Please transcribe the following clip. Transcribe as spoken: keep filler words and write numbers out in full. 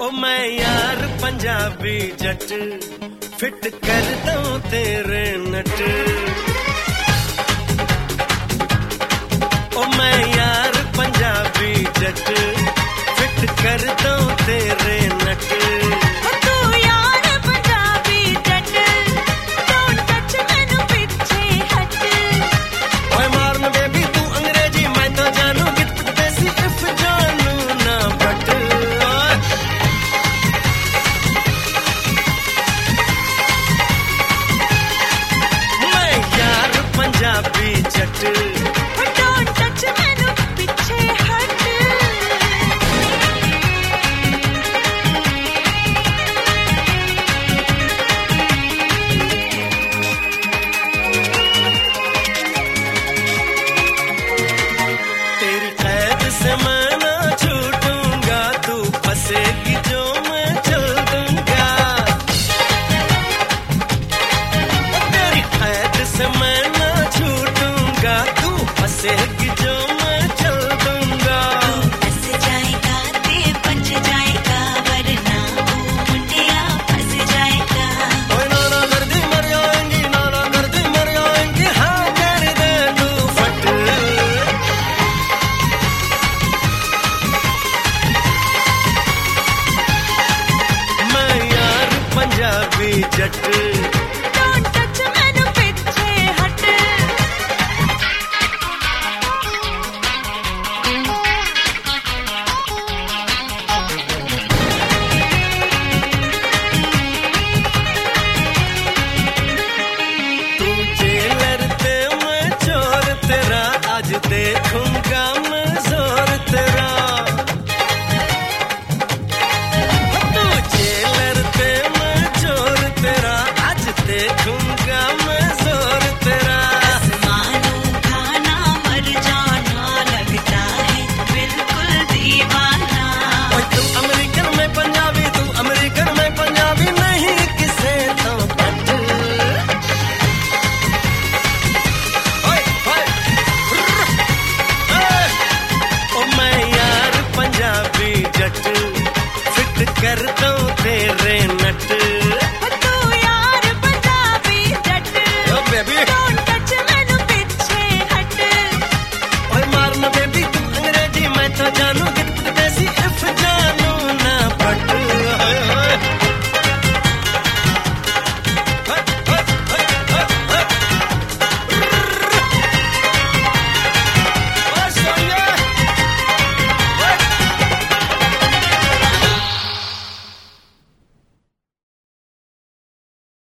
ओ मैं यार पंजाबी जट फिट कर दूं तेरे नट। ओ मैं यार पंजाबी जट फिट कर दूं तेरे नट। जट Don't touch मैनू पिछे हट। तू जेलर ते मैं चोर तेरा आज देखूंगा मैं जोर तेरा। तू जेलर ते देखूंगा मैं जोर तेरा। मानो खाना मर जाना लगता है बिल्कुल दीवाना। ओए तू अमेरिकन में पंजाबी तू अमेरिकन में पंजाबी नहीं किसे तो पट। ओए ओए ओ मैं यार पंजाबी जट फिट कर दूं तेरे नट। तू यार पंजाबी जट baby